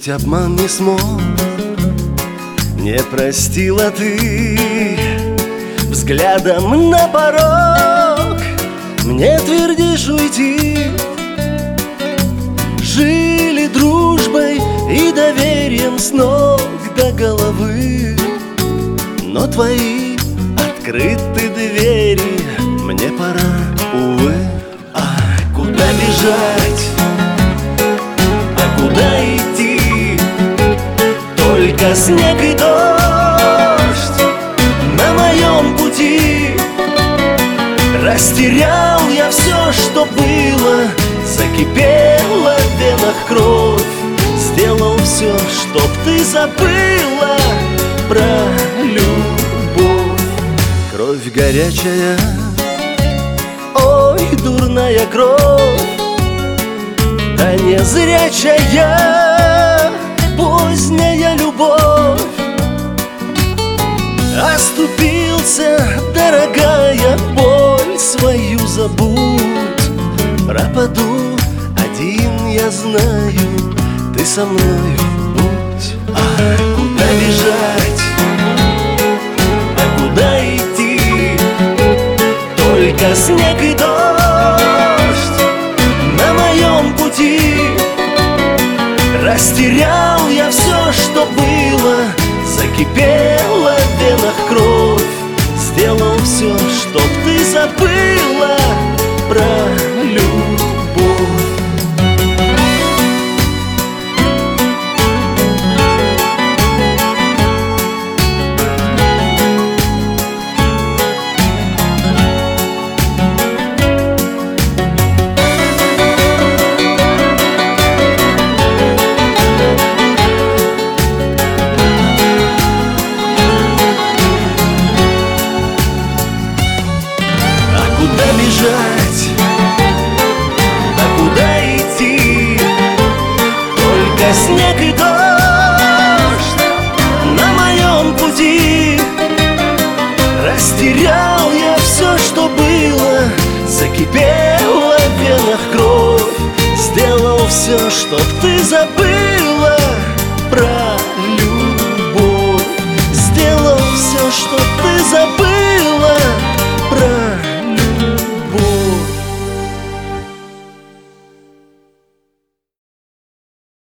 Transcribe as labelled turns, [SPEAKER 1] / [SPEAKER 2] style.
[SPEAKER 1] Ведь обман не смог, не простила ты. Взглядом на порог мне твердишь уйти. Жили дружбой и доверием с ног до головы, но твои открыты двери мне пора, увы. А куда бежать? А куда идти? Только снег и дождь на моем пути. Растерял я все, что было, закипела в венах кровь. Сделал все, чтоб ты забыла про любовь. Кровь горячая, ой, дурная кровь, да незрячая поздняя любовь. Оступился, дорогая, боль свою забудь. Пропаду один, я знаю, ты со мною будь. А куда бежать? А куда идти? Только снег и дождь на моем пути. Растерял я все, что было, закипела в венах кровь. Сделал все, чтоб ты забыла про любовь. А куда идти? Только снег и дождь на моем пути. Растерял я все, что было, закипела в венах кровь. Сделал все, чтоб ты забыла про любовь. Сделал все, чтоб ты забыла